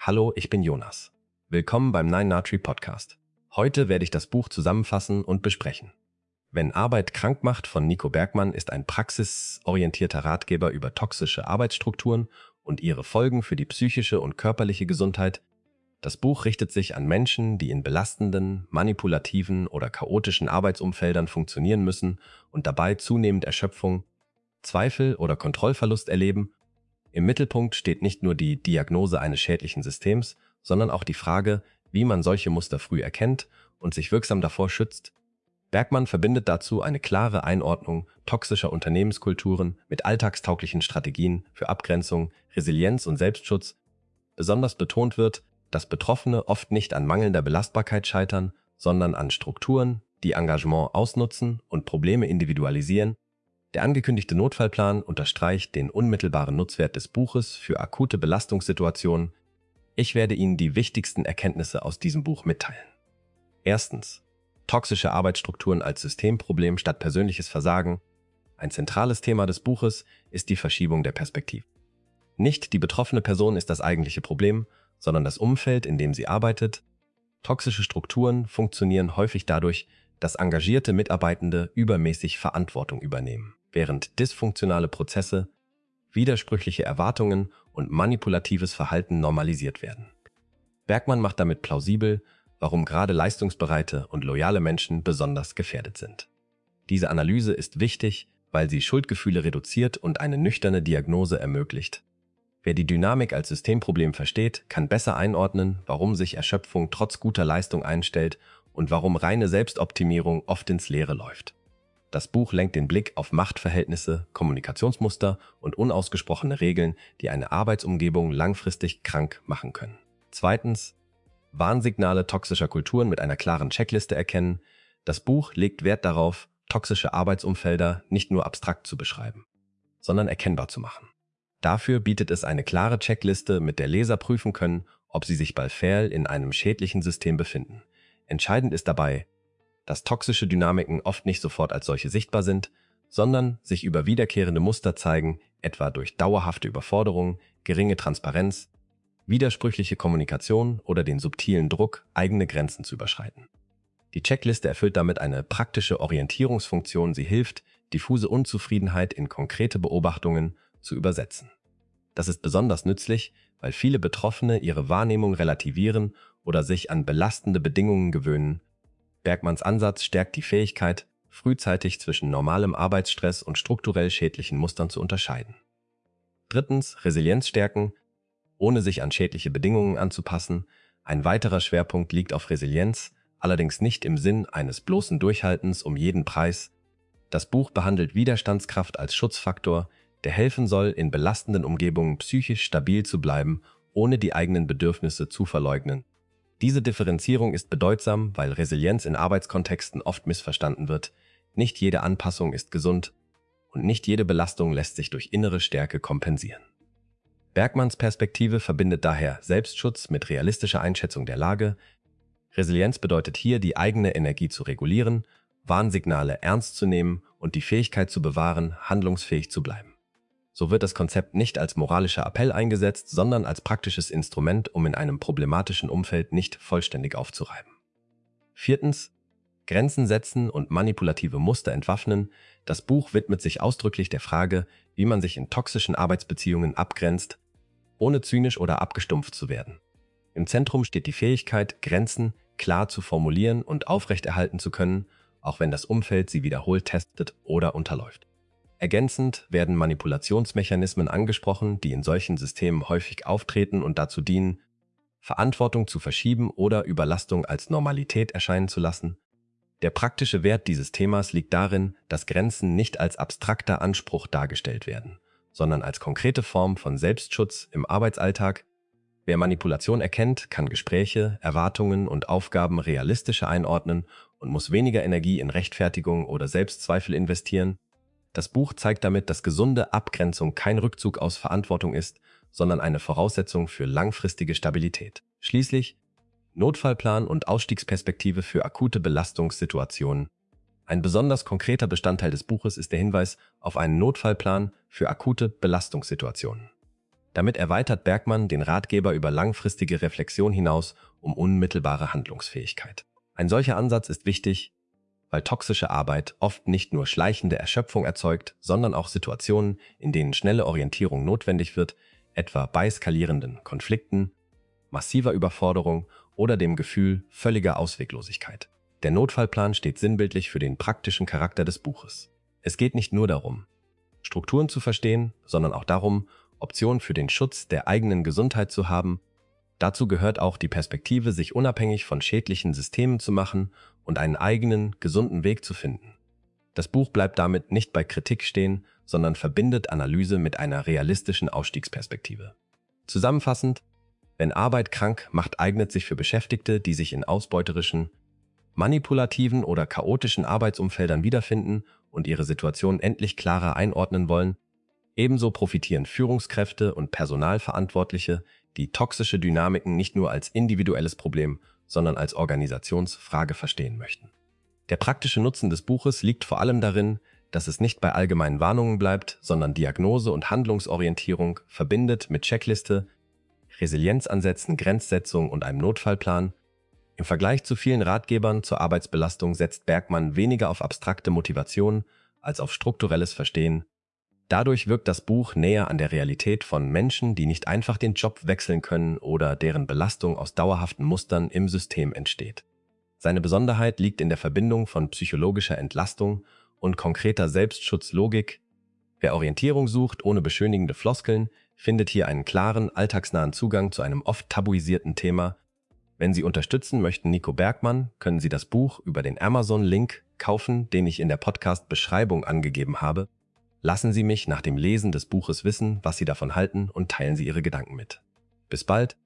Hallo, ich bin Jonas. Willkommen beim 9 Podcast. Heute werde ich das Buch zusammenfassen und besprechen. Wenn Arbeit krank macht von Nico Bergmann ist ein praxisorientierter Ratgeber über toxische Arbeitsstrukturen und ihre Folgen für die psychische und körperliche Gesundheit. Das Buch richtet sich an Menschen, die in belastenden, manipulativen oder chaotischen Arbeitsumfeldern funktionieren müssen und dabei zunehmend Erschöpfung, Zweifel oder Kontrollverlust erleben. Im Mittelpunkt steht nicht nur die Diagnose eines schädlichen Systems, sondern auch die Frage, wie man solche Muster früh erkennt und sich wirksam davor schützt. Bergmann verbindet dazu eine klare Einordnung toxischer Unternehmenskulturen mit alltagstauglichen Strategien für Abgrenzung, Resilienz und Selbstschutz. Besonders betont wird, dass Betroffene oft nicht an mangelnder Belastbarkeit scheitern, sondern an Strukturen, die Engagement ausnutzen und Probleme individualisieren. Der angekündigte Notfallplan unterstreicht den unmittelbaren Nutzwert des Buches für akute Belastungssituationen. Ich werde Ihnen die wichtigsten Erkenntnisse aus diesem Buch mitteilen. Erstens. Toxische Arbeitsstrukturen als Systemproblem statt persönliches Versagen. Ein zentrales Thema des Buches ist die Verschiebung der Perspektive. Nicht die betroffene Person ist das eigentliche Problem, sondern das Umfeld, in dem sie arbeitet. Toxische Strukturen funktionieren häufig dadurch, dass engagierte Mitarbeitende übermäßig Verantwortung übernehmen, während dysfunktionale Prozesse, widersprüchliche Erwartungen und manipulatives Verhalten normalisiert werden. Bergmann macht damit plausibel, warum gerade leistungsbereite und loyale Menschen besonders gefährdet sind. Diese Analyse ist wichtig, weil sie Schuldgefühle reduziert und eine nüchterne Diagnose ermöglicht. Wer die Dynamik als Systemproblem versteht, kann besser einordnen, warum sich Erschöpfung trotz guter Leistung einstellt und warum reine Selbstoptimierung oft ins Leere läuft. Das Buch lenkt den Blick auf Machtverhältnisse, Kommunikationsmuster und unausgesprochene Regeln, die eine Arbeitsumgebung langfristig krank machen können. Zweitens. Warnsignale toxischer Kulturen mit einer klaren Checkliste erkennen. Das Buch legt Wert darauf, toxische Arbeitsumfelder nicht nur abstrakt zu beschreiben, sondern erkennbar zu machen. Dafür bietet es eine klare Checkliste, mit der Leser prüfen können, ob sie sich bei Fail in einem schädlichen System befinden. Entscheidend ist dabei, dass toxische Dynamiken oft nicht sofort als solche sichtbar sind, sondern sich über wiederkehrende Muster zeigen, etwa durch dauerhafte Überforderung, geringe Transparenz, widersprüchliche Kommunikation oder den subtilen Druck, eigene Grenzen zu überschreiten. Die Checkliste erfüllt damit eine praktische Orientierungsfunktion, sie hilft, diffuse Unzufriedenheit in konkrete Beobachtungen zu übersetzen. Das ist besonders nützlich, weil viele Betroffene ihre Wahrnehmung relativieren oder sich an belastende Bedingungen gewöhnen. Bergmanns Ansatz stärkt die Fähigkeit, frühzeitig zwischen normalem Arbeitsstress und strukturell schädlichen Mustern zu unterscheiden. Drittens, Resilienz stärken, ohne sich an schädliche Bedingungen anzupassen. Ein weiterer Schwerpunkt liegt auf Resilienz, allerdings nicht im Sinn eines bloßen Durchhaltens um jeden Preis. Das Buch behandelt Widerstandskraft als Schutzfaktor, der helfen soll, in belastenden Umgebungen psychisch stabil zu bleiben, ohne die eigenen Bedürfnisse zu verleugnen. Diese Differenzierung ist bedeutsam, weil Resilienz in Arbeitskontexten oft missverstanden wird. Nicht jede Anpassung ist gesund und nicht jede Belastung lässt sich durch innere Stärke kompensieren. Bergmanns Perspektive verbindet daher Selbstschutz mit realistischer Einschätzung der Lage. Resilienz bedeutet hier, die eigene Energie zu regulieren, Warnsignale ernst zu nehmen und die Fähigkeit zu bewahren, handlungsfähig zu bleiben. So wird das Konzept nicht als moralischer Appell eingesetzt, sondern als praktisches Instrument, um in einem problematischen Umfeld nicht vollständig aufzureiben. Viertens. Grenzen setzen und manipulative Muster entwaffnen. Das Buch widmet sich ausdrücklich der Frage, wie man sich in toxischen Arbeitsbeziehungen abgrenzt, ohne zynisch oder abgestumpft zu werden. Im Zentrum steht die Fähigkeit, Grenzen klar zu formulieren und aufrechterhalten zu können, auch wenn das Umfeld sie wiederholt testet oder unterläuft. Ergänzend werden Manipulationsmechanismen angesprochen, die in solchen Systemen häufig auftreten und dazu dienen, Verantwortung zu verschieben oder Überlastung als Normalität erscheinen zu lassen. Der praktische Wert dieses Themas liegt darin, dass Grenzen nicht als abstrakter Anspruch dargestellt werden, sondern als konkrete Form von Selbstschutz im Arbeitsalltag. Wer Manipulation erkennt, kann Gespräche, Erwartungen und Aufgaben realistischer einordnen und muss weniger Energie in Rechtfertigung oder Selbstzweifel investieren. Das Buch zeigt damit, dass gesunde Abgrenzung kein Rückzug aus Verantwortung ist, sondern eine Voraussetzung für langfristige Stabilität. Schließlich Notfallplan und Ausstiegsperspektive für akute Belastungssituationen. Ein besonders konkreter Bestandteil des Buches ist der Hinweis auf einen Notfallplan für akute Belastungssituationen. Damit erweitert Bergmann den Ratgeber über langfristige Reflexion hinaus um unmittelbare Handlungsfähigkeit. Ein solcher Ansatz ist wichtig, weil toxische Arbeit oft nicht nur schleichende Erschöpfung erzeugt, sondern auch Situationen, in denen schnelle Orientierung notwendig wird, etwa bei skalierenden Konflikten, massiver Überforderung oder dem Gefühl völliger Ausweglosigkeit. Der Notfallplan steht sinnbildlich für den praktischen Charakter des Buches. Es geht nicht nur darum, Strukturen zu verstehen, sondern auch darum, Optionen für den Schutz der eigenen Gesundheit zu haben. Dazu gehört auch die Perspektive, sich unabhängig von schädlichen Systemen zu machen und einen eigenen, gesunden Weg zu finden. Das Buch bleibt damit nicht bei Kritik stehen, sondern verbindet Analyse mit einer realistischen Ausstiegsperspektive. Zusammenfassend: Wenn Arbeit krank macht, eignet sich für Beschäftigte, die sich in ausbeuterischen, manipulativen oder chaotischen Arbeitsumfeldern wiederfinden und ihre Situation endlich klarer einordnen wollen. Ebenso profitieren Führungskräfte und Personalverantwortliche, die toxische Dynamiken nicht nur als individuelles Problem, sondern als Organisationsfrage verstehen möchten. Der praktische Nutzen des Buches liegt vor allem darin, dass es nicht bei allgemeinen Warnungen bleibt, sondern Diagnose und Handlungsorientierung verbindet mit Checkliste, Resilienzansätzen, Grenzsetzung und einem Notfallplan. Im Vergleich zu vielen Ratgebern zur Arbeitsbelastung setzt Bergmann weniger auf abstrakte Motivation als auf strukturelles Verstehen. Dadurch wirkt das Buch näher an der Realität von Menschen, die nicht einfach den Job wechseln können oder deren Belastung aus dauerhaften Mustern im System entsteht. Seine Besonderheit liegt in der Verbindung von psychologischer Entlastung und konkreter Selbstschutzlogik. Wer Orientierung sucht, ohne beschönigende Floskeln, findet hier einen klaren, alltagsnahen Zugang zu einem oft tabuisierten Thema. Wenn Sie unterstützen möchten Nico Bergmann, können Sie das Buch über den Amazon-Link kaufen, den ich in der Podcast-Beschreibung angegeben habe. Lassen Sie mich nach dem Lesen des Buches wissen, was Sie davon halten, und teilen Sie Ihre Gedanken mit. Bis bald!